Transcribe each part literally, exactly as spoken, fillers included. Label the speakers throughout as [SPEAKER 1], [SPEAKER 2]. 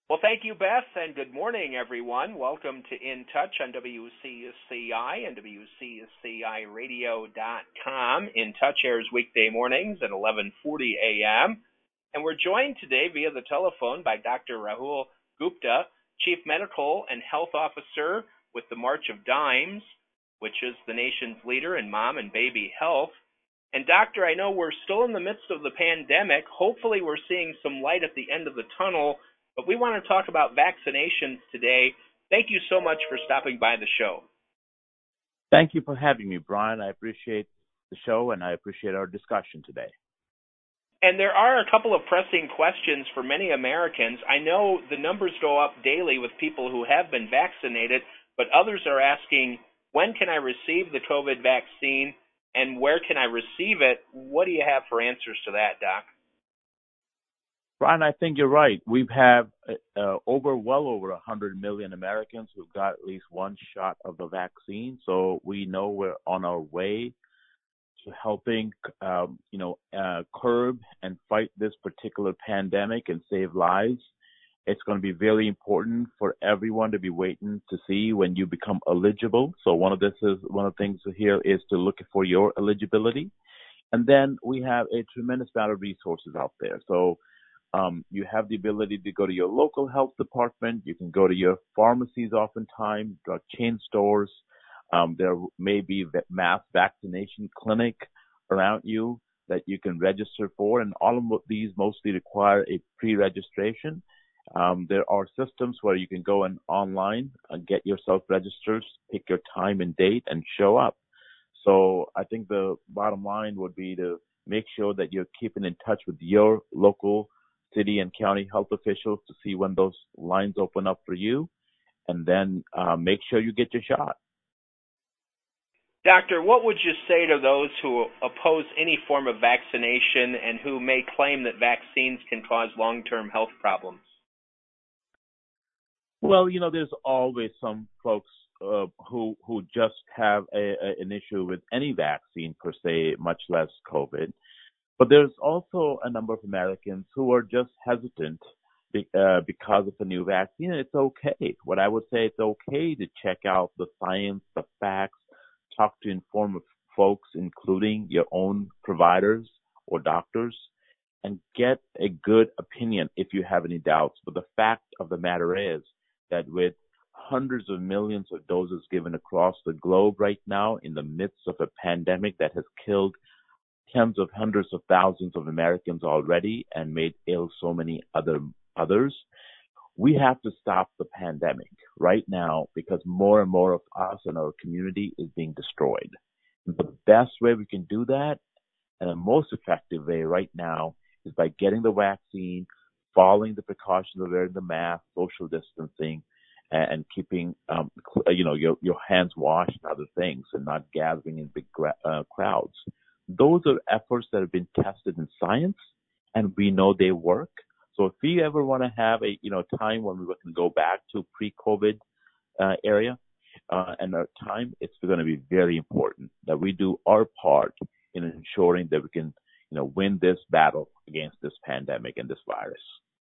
[SPEAKER 1] Well, thank you, Beth, and good morning, everyone. Welcome to In Touch on W C C I and W C C I radio dot com. In Touch airs weekday mornings at eleven forty a.m. And we're joined today via the telephone by Doctor Rahul Gupta, Chief Medical and Health Officer with the March of Dimes, which is the nation's leader in mom and baby health. And Doctor, I know we're still in the midst of the pandemic. Hopefully we're seeing some light at the end of the tunnel, but we want to talk about vaccinations today. Thank you so much for stopping by the show.
[SPEAKER 2] Thank you for having me, Brian. I appreciate the show and I appreciate our discussion today.
[SPEAKER 1] And there are a couple of pressing questions for many Americans. I know the numbers go up daily with people who have been vaccinated, but others are asking, when can I receive the COVID vaccine and where can I receive it? What do you have for answers to that, Doc?
[SPEAKER 2] Brian, I think you're right. We have uh, over, well over one hundred million Americans who've got at least one shot of the vaccine. So we know we're on our way to helping, um, you know, uh, curb and fight this particular pandemic and save lives. It's going to be very important for everyone to be waiting to see when you become eligible. So one of this is one of the things here is to look for your eligibility. And then we have a tremendous amount of resources out there. So Um, you have the ability to go to your local health department. You can go to your pharmacies oftentimes, drug chain stores. Um, there may be mass vaccination clinic around you that you can register for, and all of these mostly require a pre-registration. Um, there are systems where you can go and online and get yourself registered, pick your time and date, and show up. So I think the bottom line would be to make sure that you're keeping in touch with your local city and county health officials to see when those lines open up for you, and then uh, make sure you get your shot.
[SPEAKER 1] Doctor, what would you say to those who oppose any form of vaccination and who may claim that vaccines can cause long-term health problems?
[SPEAKER 2] Well, you know, there's always some folks uh, who who just have a, a, an issue with any vaccine per se, much less COVID. But there's also a number of Americans who are just hesitant be, uh, because of the new vaccine. And it's okay. What I would say, it's okay to check out the science, the facts, talk to informed folks, including your own providers or doctors, and get a good opinion if you have any doubts. But the fact of the matter is that with hundreds of millions of doses given across the globe right now in the midst of a pandemic that has killed tens of hundreds of thousands of Americans already and made ill so many other others. We have to stop the pandemic right now because more and more of us and our community is being destroyed. And the best way we can do that, and the most effective way right now, is by getting the vaccine, following the precautions of wearing the mask, social distancing, and keeping, um, you know, your, your hands washed and other things, and not gathering in big uh, crowds. Those are efforts that have been tested in science, and we know they work. So if we ever want to have a, you know, time when we can go back to pre-COVID uh, area uh, and our time, it's going to be very important that we do our part in ensuring that we can, you know, win this battle against this pandemic and this virus.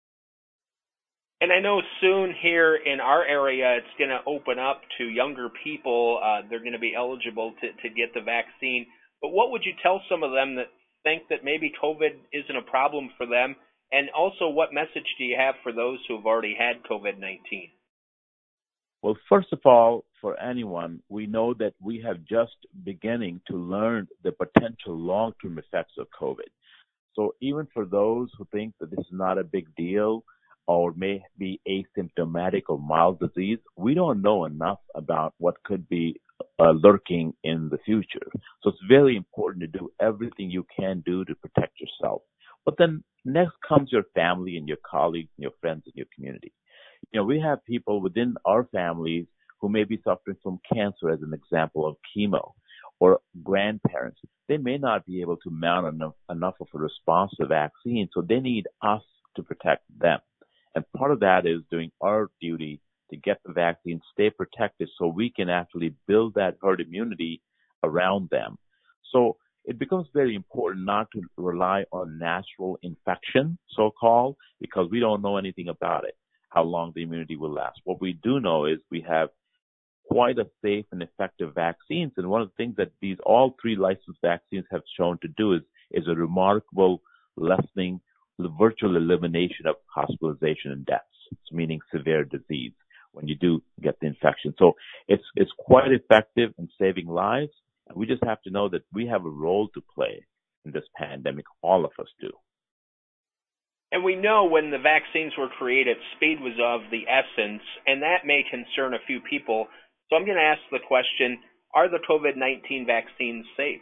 [SPEAKER 1] And I know soon here in our area, it's going to open up to younger people. Uh, they're going to be eligible to, to get the vaccine. But what would you tell some of them that think that maybe COVID isn't a problem for them? And also, what message do you have for those who have already had COVID nineteen?
[SPEAKER 2] Well, first of all, for anyone, we know that we have just beginning to learn the potential long-term effects of COVID. So even for those who think that this is not a big deal or may be asymptomatic or mild disease, we don't know enough about what could be uh, lurking in the future. So it's very important to do everything you can do to protect yourself. But then next comes your family and your colleagues and your friends and your community. You know, we have people within our families who may be suffering from cancer, as an example of chemo, or grandparents. They may not be able to mount enough, enough of a response to the vaccine, so they need us to protect them. And part of that is doing our duty to get the vaccine, stay protected, so we can actually build that herd immunity around them. So it becomes very important not to rely on natural infection, so-called, because we don't know anything about it. how long the immunity will last. What we do know is we have quite a safe and effective vaccines. And one of the things that these all three licensed vaccines have shown to do is, is a remarkable lessening, the virtual elimination of hospitalization and deaths, meaning severe disease when you do get the infection. So it's it's quite effective in saving lives. And we just have to know that we have a role to play in this pandemic. All of us do.
[SPEAKER 1] And we know when the vaccines were created, speed was of the essence, and that may concern a few people. So I'm going to ask the question, are the COVID nineteen vaccines safe?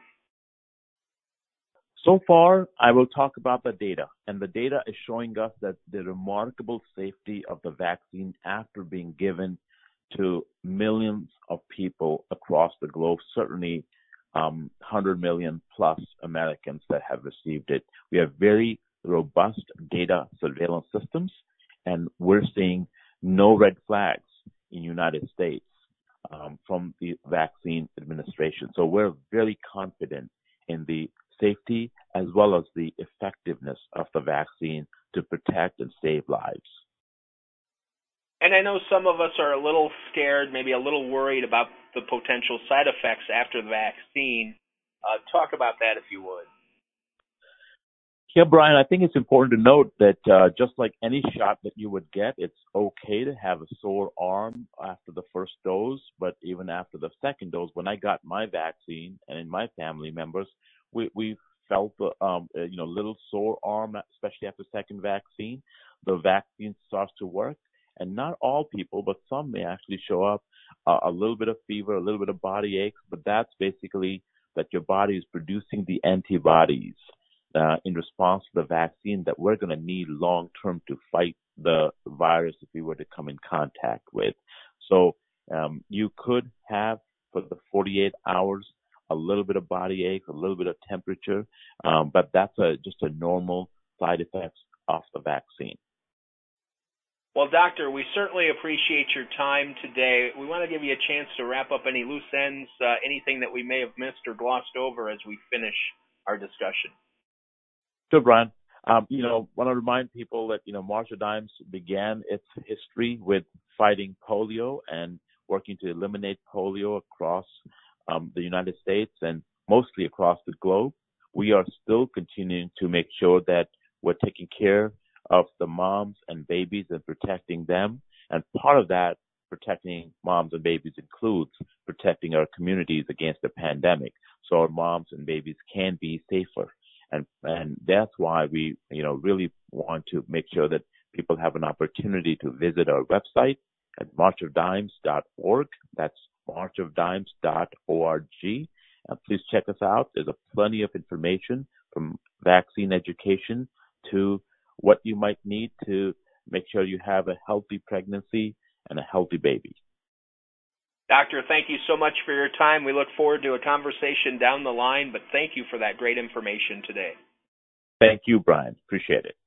[SPEAKER 2] So far, I will talk about the data, and the data is showing us that the remarkable safety of the vaccine after being given to millions of people across the globe, certainly um, one hundred million plus Americans that have received it. We have very robust data surveillance systems, and we're seeing no red flags in the United States um, from the vaccine administration. So we're very confident in the safety as well as the effectiveness of the vaccine to protect and save lives.
[SPEAKER 1] And I know some of us are a little scared, maybe a little worried about the potential side effects after the vaccine. Uh, talk about that if you would.
[SPEAKER 2] Yeah, Brian, I think it's important to note that uh, just like any shot that you would get, it's okay to have a sore arm after the first dose, but even after the second dose, when I got my vaccine and in my family members, we, we felt um, a you know, little sore arm, especially after the second vaccine. The vaccine starts to work, and not all people, but some may actually show up uh, a little bit of fever, a little bit of body aches, but that's basically that your body is producing the antibodies Uh, in response to the vaccine that we're going to need long term to fight the virus if we were to come in contact with. So um, you could have for the forty-eight hours a little bit of body ache, a little bit of temperature, um, but that's a, just a normal side effect of the vaccine.
[SPEAKER 1] Well, Doctor, we certainly appreciate your time today. We want to give you a chance to wrap up any loose ends, uh, anything that we may have missed or glossed over as we finish our discussion.
[SPEAKER 2] Sure, Brian. Um, you know, want to remind people that, you know, March of Dimes began its history with fighting polio and working to eliminate polio across um, the United States and mostly across the globe. We are still continuing to make sure that we're taking care of the moms and babies and protecting them. And part of that, protecting moms and babies, includes protecting our communities against the pandemic so our moms and babies can be safer. And, and that's why we, you know, really want to make sure that people have an opportunity to visit our website at march of dimes dot org. That's march of dimes dot org. Uh, please check us out. There's a plenty of information from vaccine education to what you might need to make sure you have a healthy pregnancy and a healthy baby.
[SPEAKER 1] Doctor, thank you so much for your time. We look forward to a conversation down the line, but thank you for that great information today.
[SPEAKER 2] Thank you, Brian. Appreciate it.